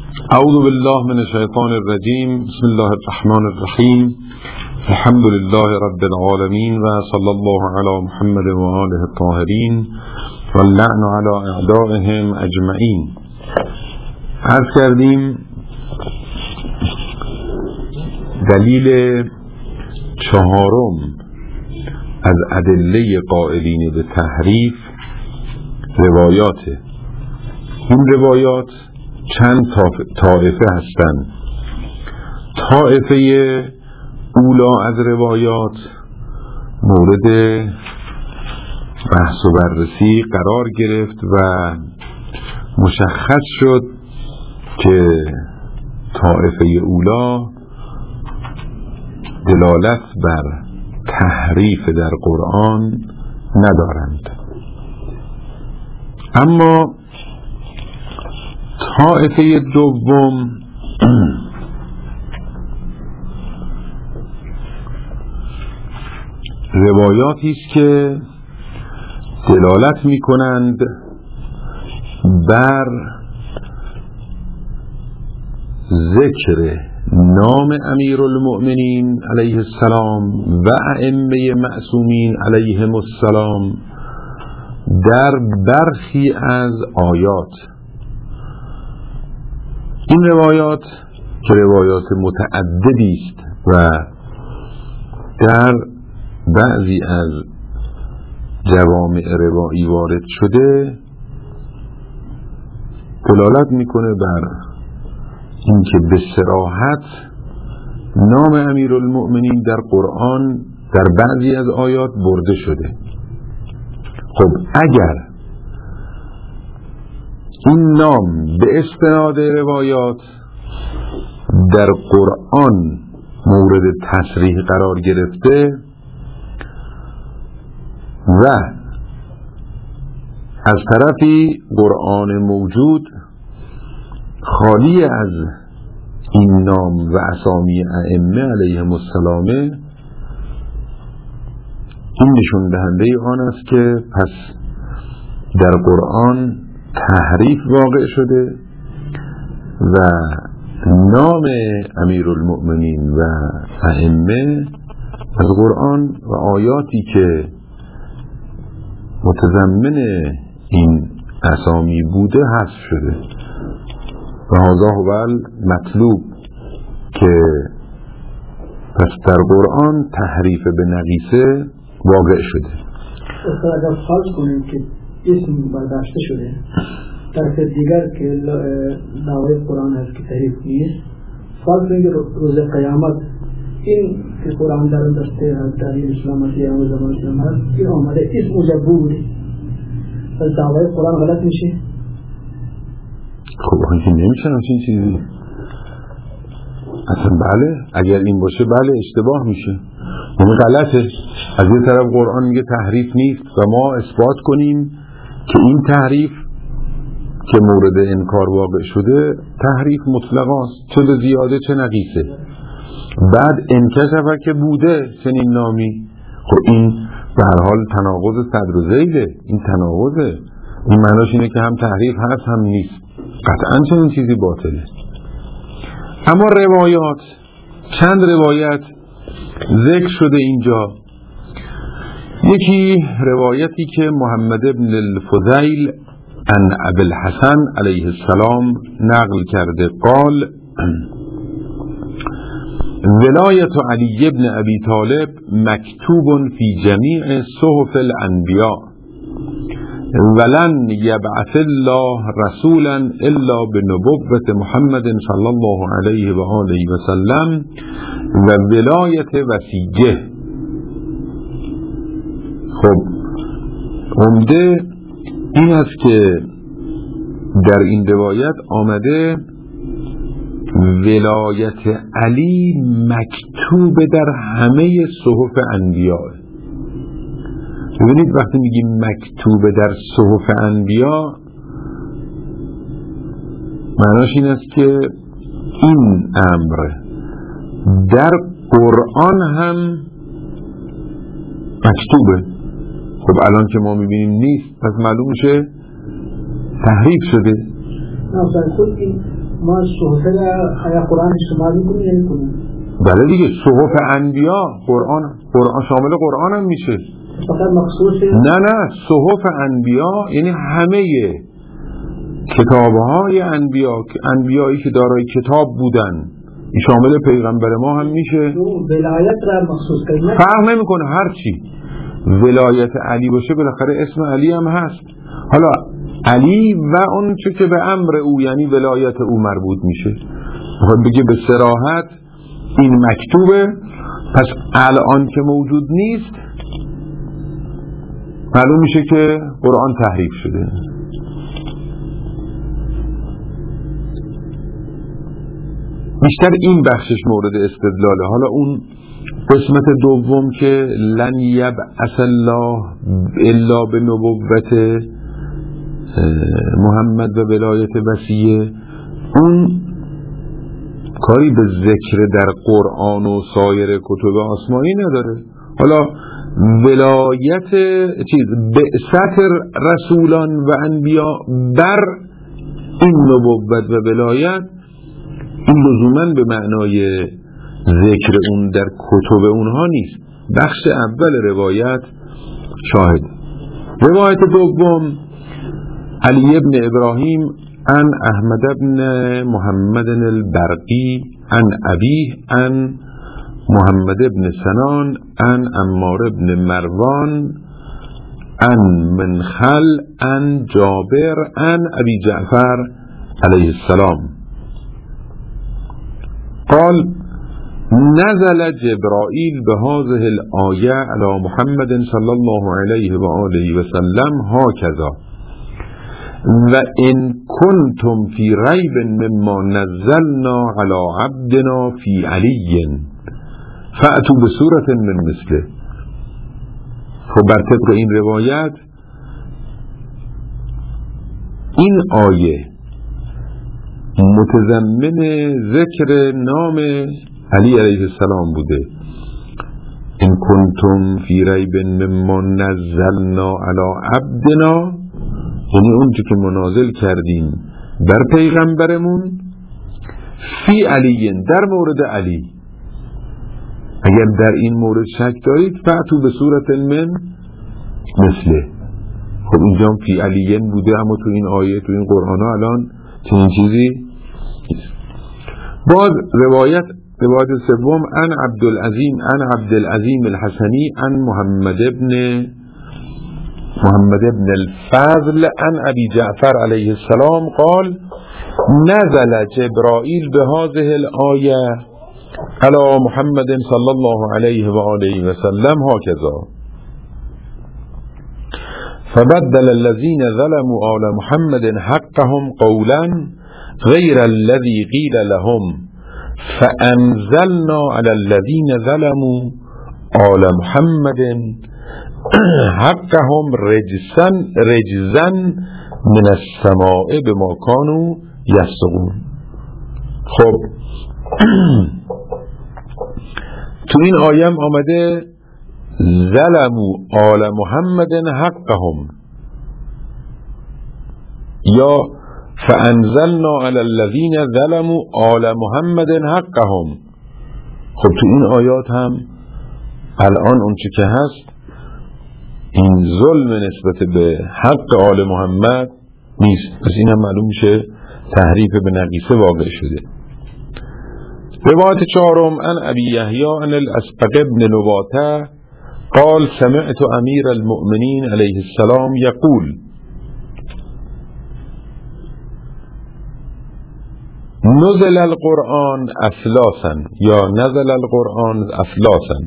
اعوذ بالله من الشیطان الرجیم. بسم الله الرحمن الرحیم. الحمد لله رب العالمین و صلی الله علی محمد و آله الطاهرین و اللعن علی اعدائهم اجمعین. عرض کردیم دلیل چهارم از ادله قائلین به تحریف روایاته. این روایات چند طایفه هستند. طایفه اولا از روایات مورد بحث و بررسی قرار گرفت و مشخص شد که طایفه اولا دلالت بر تحریف در قرآن ندارند، اما طایفه دوم روایاتی است که دلالت می کنند بر ذکر نام امیرالمؤمنین علیه السلام و ائمه معصومین علیهم السلام در برخی از آیات. این روایات که روایات متعددی است و در بعضی از جوامع روایی وارد شده دلالت میکنه بر اینکه به صراحت نام امیرالمؤمنین در قرآن در بعضی از آیات برده شده. خب اگر این نام به استناد روایات در قرآن مورد تصریح قرار گرفته و از طرفی قرآن موجود خالی از این نام و اسامی ائمه علیهم السلام، این نشون دهنده آن است که پس در قرآن تحریف واقع شده و نام امیرالمؤمنین و ائمه از قرآن و آیاتی که متضمن این اسامی بوده حذف شده و هذا هو المطلوب، که پس در قرآن تحریف به نقیصه واقع شده. اگر فرض کنیم که اسم برداشته شده طرف دیگر که دعوی قرآن هست که تحریف نیست، فرض کنیم که روز قیامت این که قرآن در دسته هست در اسلام هست یا زمان اسلام هست این آمده اسم اونجا بود، پس دعوی قرآن غلط میشه؟ خب اینکه نمیشه همچین چیزی اصلا. بله اگر این باشه بله اشتباه میشه، این غلطه. از یه طرف قرآن میگه تحریف نیست و ما اثبات کنیم که این تحریف که مورد انکار واقع شده تحریف مطلقاست، چه زیاده چه نقیصه. بعد انکشفه که بوده چنین نامی، خب این به هر حال تناقض صدر و زیده. این تناقضه، این معناش اینه که هم تحریف هست هم نیست. قطعا چنین چیزی باطله. اما روایات، چند روایت ذکر شده اینجا. یکی روایتی که محمد بن الفضیل عن ابی الحسن علیه السلام نقل کرده قال ولایت علی بن ابی طالب مکتوب فی جمیع صحف الانبیاء ولن یبعث الله رسولا الا بنبوت محمد صلی الله علیه و آله و سلم و ولایت وصیه. خب عمده این است که در این روایت آمده ولایت علی مکتوب در همه صحف انبیاء. ببینید وقتی میگیم مکتوب در صحف انبیاء معناش این است که این امر در قرآن هم مکتوبه. خب الان که ما میبینیم نیست، پس معلوم میشه تحریف شده. نه خود این ما صحف آیا قرآن شمار میکنیم یا نکنیم؟ بله دیگه، صحف انبیا قرآن شامل قرآن هم میشه. فقط مخصوص نه صحف انبیا یعنی همه کتابهای انبیایی که دارای کتاب بودن، این شامل پیغمبر ما هم میشه. ولایت را مخصوص کنیم فرق نمیکنه، هر چی ولایت علی باشه بالاخره اسم علی هم هست. حالا علی و اون چه که به امر او یعنی ولایت او مربوط میشه، میخواد بگه به صراحت این مکتوبه، پس الان که موجود نیست معلوم میشه که قرآن تحریف شده. بیشتر این بخشش مورد استدلاله. حالا اون قسمت دوم که لن یبعث الله الا به نبوت محمد و ولایت وصیه، اون کاری به ذکر در قرآن و سایر کتب آسمانی نداره. حالا ولایت بعثت رسولان و انبیا بر این نبوت و ولایت، این لزوماً به معنای ذکر اون در کتب اونها نیست. بخش اول روایت شاهد. روایت دوم علی بن ابراهیم عن احمد بن محمد البرقی عن ابیه عن محمد بن سنان عن عمار بن مروان عن منخل عن جابر عن ابی جعفر علیه السلام قال نزل جبرائیل بهذه الآیه علی محمد صلی الله علیه و آله و سلم هکذا و ان کنتم فی ریب مما نزلنا علی عبدنا فی علی فأتوا بسورة من مثله. خب بر طبق این روایت این آیه متضمن ذکر نام علی علیه السلام بوده. ان کنتم فی ریب مما نزلنا علی عبدنا، یعنی اون چی که منازل کردیم بر پیغمبرمون، فی علی، در مورد علی، اگر در این مورد شک دارید فأتوا به صورت من مثله. خب اینجا فی علی بوده، اما تو این آیه تو این قرآن ها الان چنین چیزی. باز روایت سوم عن عبدالعظیم الحسنی عن محمد ابن الفضل عن ابی جعفر علیه السلام قال نزل جبرائیل بهذه الآیه علی محمد صلی الله علیه و آله و سلم هكذا فبدل الذين ظلموا آل محمد حقهم قولا غير الذي قيل لهم فأنزلنا على الذين ظلموا آل محمد حقهم رجزا من السماء بما كانوا يفسقون. خب تو این آیه آمده ظلموا آل محمد حقهم یا فانزلنا علی الذین ظلموا آل محمد حقهم. خب تو این آیات هم الان اون چی که هست این ظلم نسبت به حق آل محمد نیست، پس این هم معلوم میشه تحریف به نقیصه واقع شده. روایت چهارم عن ابی یحیی عن الاسبق بن نباته قال سمعت امیر المؤمنین علیه السلام یقول نزل القرآن افلاسا یا نزل القرآن افلاسا.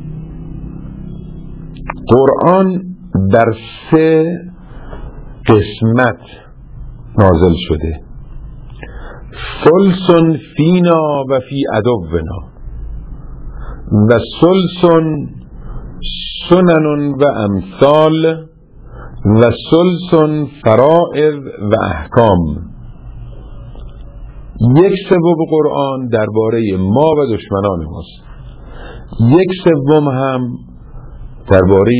قرآن در 3 قسمت نازل شده. ثلث فینا و فی عدونا و ثلث سنن و امثال و ثلث فرائض و احکام. 1/3 قرآن درباره ما و دشمنان ماست، 1/3 هم درباره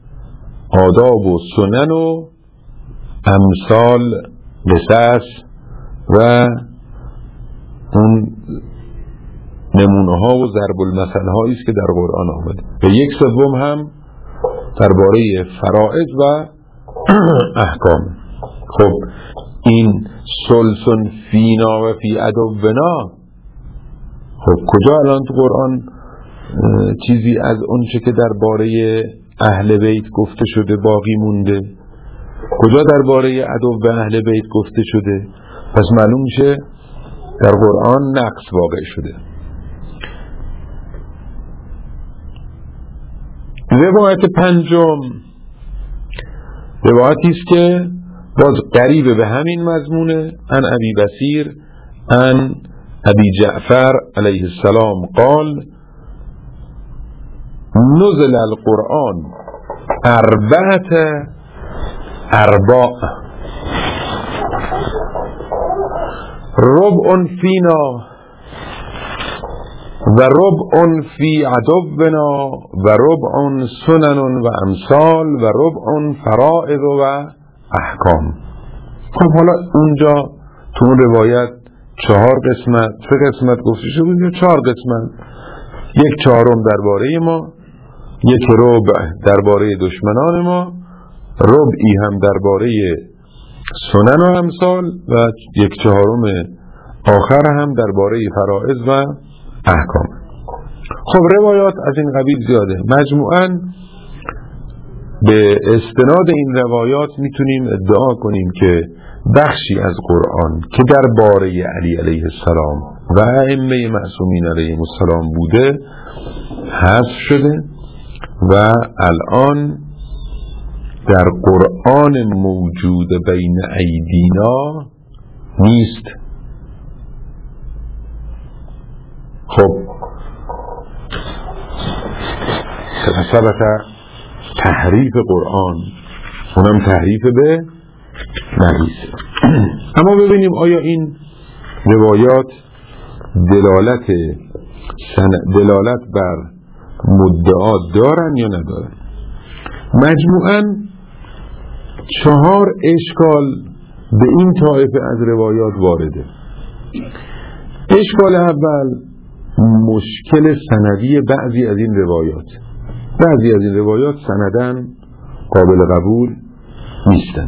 آداب و سنن و امثال، قصص و اون نمونه ها و ضرب المثل هایی است که در قرآن آمده. و یک سوم هم درباره فرائض و احکام. خب این سلسن فینا و فی عدونا، خب کجا الان تو قرآن چیزی از اون چه که درباره اهل بیت گفته شده باقی مونده؟ کجا درباره عدو اهل بیت گفته شده؟ پس معلوم میشه در قرآن نقص واقع شده. روایت پنجم روایتی است که باز قریب به همین مضمونه. عن ابی بصیر عن ابی جعفر علیه السلام قال نزل القرآن اربع ربع فینا و ربع فی عدونا و ربع سنن و امثال و ربع فرائض و احکام. خب حالا اونجا تو اون روایت 4 قسمت 3 قسمت گفته شده یا 4 قسمت. 1/4 درباره ما، 1 ربع درباره دشمنان ما، ربعی هم درباره سنن و امثال و 1/4 آخر هم درباره فرائض و احکام. خب روایات از این قبیل زیاده. مجموعاً به استناد این روایات میتونیم ادعا کنیم که بخشی از قرآن که درباره علی علیه السلام و ائمه معصومین علیهم السلام بوده حذف شده و الان در قرآن موجود بین ایدینا نیست. خب ثبت تحریف قرآن، اونم تحریف به نبیس. اما ببینیم آیا این روایات دلالت بر مدعا دارن یا ندارن. مجموعاً 4 اشکال به این طایفه از روایات وارده. اشکال اول مشکل سندی بعضی از این روایات. بعضی از این روایات سندن قابل قبول نیستن.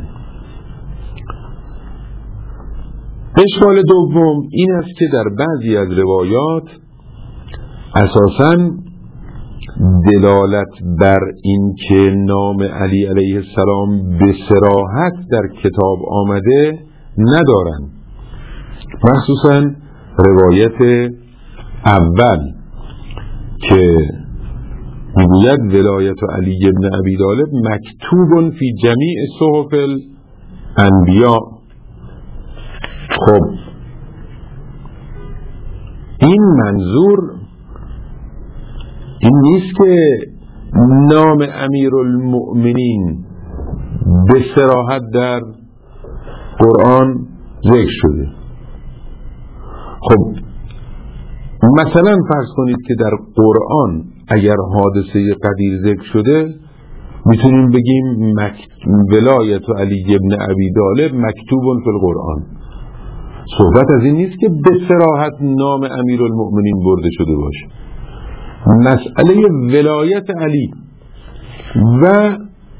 اشکال دوم این است که در بعضی از روایات اساساً دلالت بر این که نام علی علیه السلام به صراحت در کتاب آمده ندارن. مخصوصاً روایت اول که میگوید ولایت علی ابن ابی طالب مکتوب فی جمیع صحف الانبیاء. خب این منظور این نیست که نام امیرالمؤمنین به صراحت در قرآن ذکر شده. خب مثلا فرض کنید که در قرآن اگر حادثه قدیر ذکر شده میتونیم بگیم ولایت علی ابن ابی طالب مکتوب فی القرآن. صحبت از این نیست که به صراحت نام امیرالمؤمنین برده شده باشه. مسئله ولایت علی و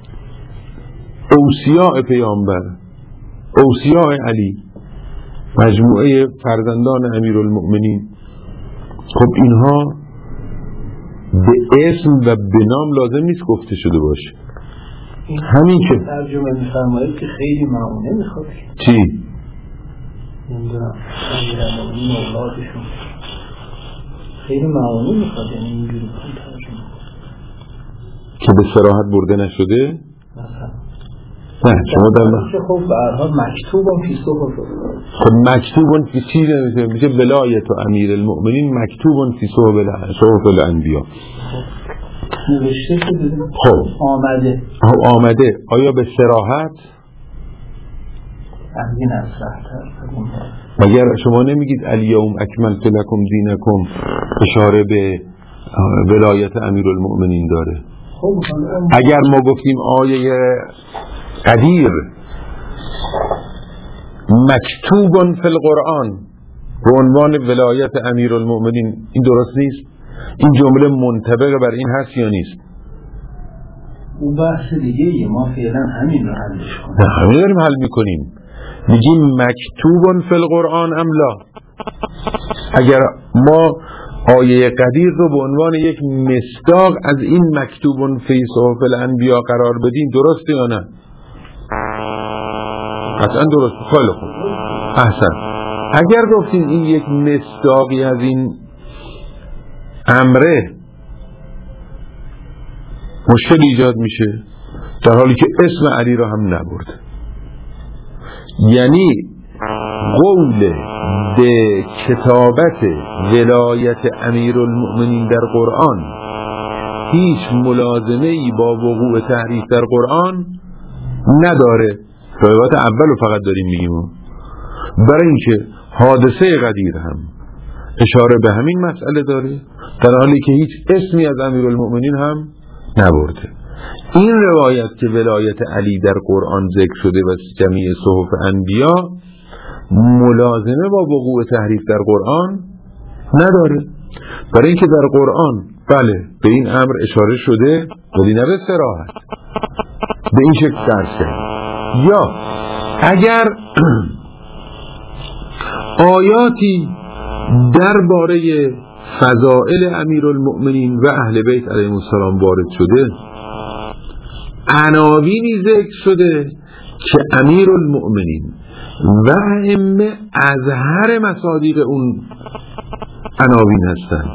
اوصیاء پیامبر، اوصیاء علی، مجموعه فرزندان امیرالمؤمنین، خب اینها به اسم و به نام لازم نیست گفته شده باشه. همین که ترجمه می‌فرمایید که خیلی معونه میخواد. چی؟ نمیدونم امیرالمؤمنین اولادشون خیلی معونه میخواد، یعنی اینجوری ترجمه که به صراحت برده نشده؟ نه شما در خب به هر حال مکتوبم فی صحف. خب مکتوبون فی چی میشه؟ ولایت و امیر المؤمنین مکتوبون فی صحف الانبیاء. نوشته شده. خب آمده. آیا به صراحت؟ این اصلاح‌تر. مگر شما نمیگید الیوم اکملت لکم دینکم اشاره به ولایت امیر المؤمنین داره؟ خب اگر ما گفتیم آیه قدیر مکتوب فی القرآن به عنوان ولایت امیرالمؤمنین، این درست نیست؟ این جمله منطبق بر این هست یا نیست؟ اون بحث دیگه ما فعلا همین رو حل می‌کنیم. نه همین داریم حل میکنیم. میگیم مکتوب فی القرآن ام لا. اگر ما آیه قدیر رو به عنوان یک مصداق از این مکتوب فی صحف الانبیا قرار بدیم، درسته یا نه؟ قطعا درست. خیلی خوب، احسن. اگر گفتیم این یک مصداقی از این امره، مشکل ایجاد میشه در حالی که اسم علی را هم نبرد. یعنی قول به کتابت ولایت امیرالمؤمنین در قرآن هیچ ملازمه‌ای با وقوع تحریف در قرآن نداره. روایت اول رو فقط داریم میگیم، برای اینکه حادثه قدیر هم اشاره به همین مسئله داره در حالی که هیچ اسمی از امیرالمؤمنین هم نبرده. این روایت که ولایت علی در قرآن ذکر شده و جمیع صحف انبیا ملازمه با وقوع تحریف در قرآن نداره، برای اینکه در قرآن بله به این امر اشاره شده ولی نه به صراحت. به این شکل درس کرد. یا اگر آیاتی درباره فضائل امیرالمؤمنین و اهل بیت علیهم السلام وارد شده، عناوینی ذکر شده که امیرالمؤمنین و ائمه اظهر مصادیق اون عناوین هستند،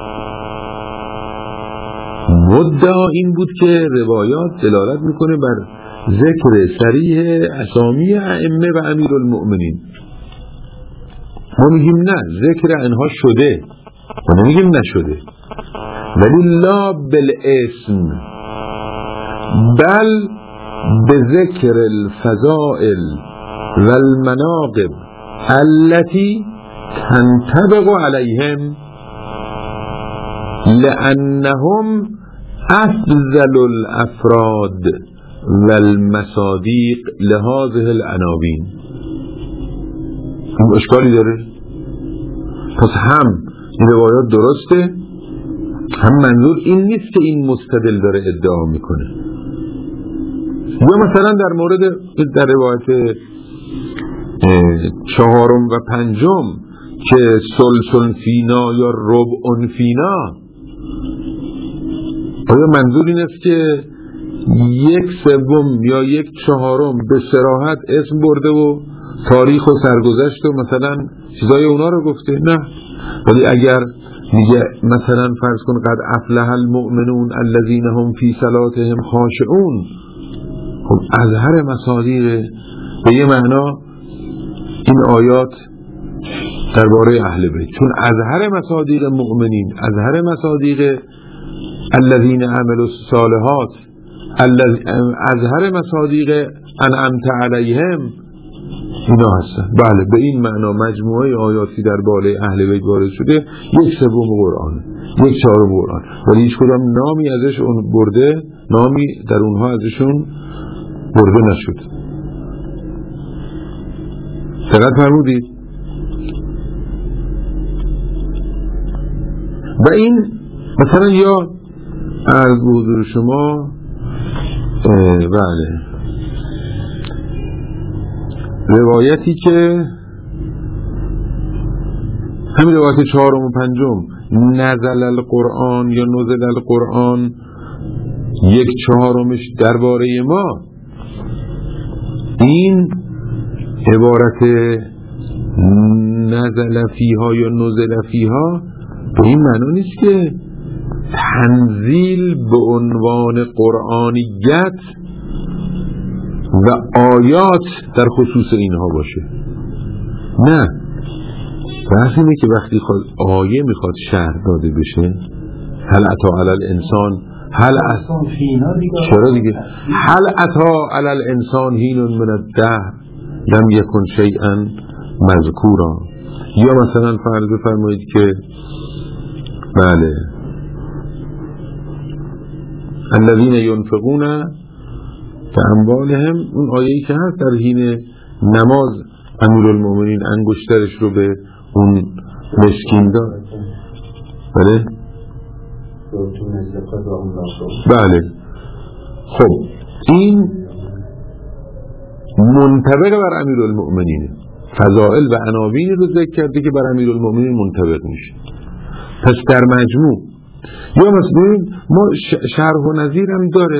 مدعا این بود که روایات دلالت میکنه بر ذکر صریح اسامی ائمه و امیرالمؤمنین. ما میگیم نه، ذکر اینها شده، ما نمیگیم نشده، ولی لا بالاسم بل به ذکر الفضائل و المناقب التي تنطبق عليهم لأنهم أفضل الأفراد والمصادیق لهذه العناوین. این اشکالی داره؟ پس هم این روایات درسته، هم منظور این نیست که این مستدل داره ادعا میکنه. یا مثلا در مورد در روایت 4 و 5 که سلسل فینا یا ربع فینا، آیا منظور این است که 1/3 یا 1/4 به صراحت اسم برده و تاریخ و سرگذشت و مثلا چیزای اونا رو گفته؟ نه. ولی اگر میگه مثلا فرض کن قد افلح المؤمنون الذین هم فی صلاتهم خاشعون، خب اظهر مصادیق به یه معنا این آیات درباره اهل بیت، چون اظهر مصادیق مؤمنین، اظهر مصادیق الذین عملوا الصالحات، اظهر مصادیق انعمت علیهم اینا هستن. بله به این معنا مجموعه آیاتی در بالا اهل بیت وارد شده 1/3 قرآن، 1/4 قرآن، ولی هیچ کدام نامی ازش اون برده، نامی در اونها ازشون برده نشد. دقت فرمودید؟ و این مثلا یا از حضور شما بله روایتی که همین روایت 4 و 5 نزل القرآن یا نزل القرآن 1/4 درباره ما، این عبارت نزل فیها یا نزل فیها به این معنی نیست که تنزیل به عنوان قرآنیت و آیات در خصوص اینها باشه. نه، بحث اینه که وقتی آیه میخواد شرح داده بشه، هل اتی علی الانسان چرا دیگه هل اتی علی الانسان حین من الدهر لم یکن شیئا مذکورا، یا مثلا فرض فرمایید که بله الذین ینفقون به اموالهم، اون آیه‌ای که هست در حین نماز امیرالمومنین انگشترش رو به اون مسکین داد. بله بله. خب این منطبق بر امیرالمومنینه، فضائل و عناوین رو ذکر کرده که بر امیرالمومنین منطبق میشه. پس در مجموع یا مثلا ما شرح و نظیر هم داره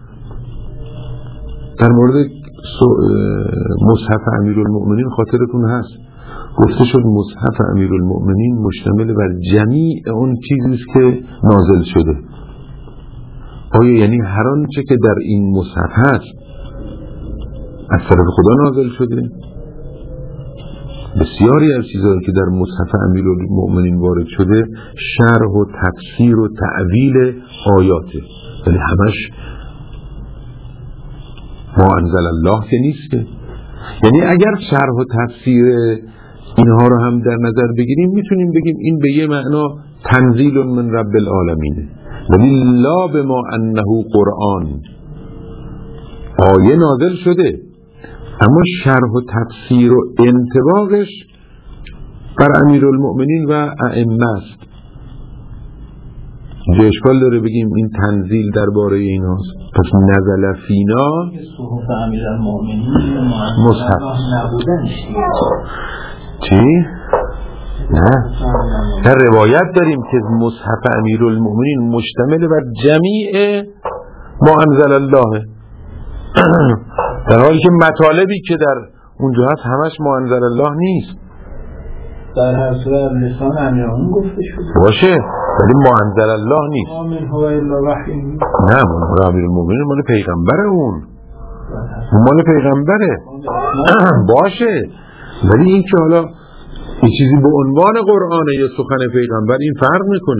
در مورد مصحف امیرالمومنین. خاطرتون هست گفته شد مصحف امیرالمومنین مشتمل بر جمیع اون چیزی است که نازل شده. آیا یعنی هر آنچه که در این مصحف هست از طرف خدا نازل شده؟ بسیاری از چیزهایی که در مصحف امیرالمومنین وارد شده شرح و تفسیر و تعویل آیاته، یعنی همش ما انزل الله که نیست که. یعنی اگر شرح و تفسیر اینها رو هم در نظر بگیریم میتونیم بگیم این به یه معنا تنزیل من رب العالمینه، ولی لا بما انه قرآن، آیه نازل شده اما شرح و تفسیر و انطباقش بر امیرالمومنین و ائمه است. اینجا اشکال داره بگیم این تنزیل درباره ایناست. پس نزل فینا صحف امیرالمومنین مصحف نبودنش چی؟ نه، در روایت داریم که مصحف امیرالمومنین مشتمل بر جمیع ما انزل الله، در حالی که مطالبی که در اونجا هست همش ما انزل الله نیست. در هر صورت لسان امیرالمومنین گفته شده باشه ولی ما انزل الله نیست. آمین هو الا وحی. نه، امیرالمومنین مال پیغمبره، اون مال پیغمبره باشه، ولی این که حالا این چیزی به عنوان قرآنه یا سخن پیغمبر این فرق میکنه.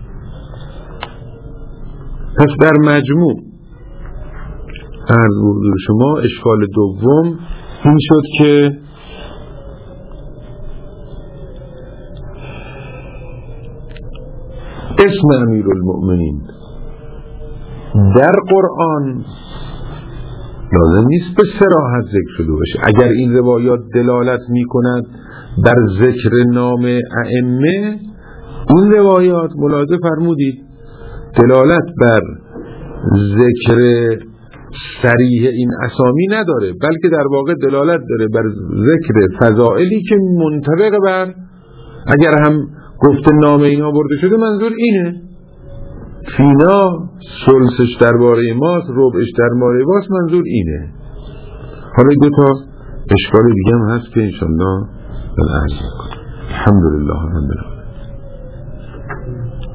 پس در مجموع عرض حضور شما اشکال دوم این شد که اسم امیرالمومنین در قرآن لازم نیست به صراحت ذکر شده باشه. اگر این روایات دلالت می کند بر ذکر نام ائمه، این روایات ملاحظه فرمودید دلالت بر ذکر صریح این اسامی نداره، بلکه در واقع دلالت داره بر ذکر فضائلی که منطبق بر، اگر هم گفت نام اینا برده شده منظور اینه فینا سلسش درباره ماست، ربعش درباره ماست، منظور اینه. حالا دو تا اشکال دیگه هم هست که انشالله العرض کنم. الحمدلله رب العالمین.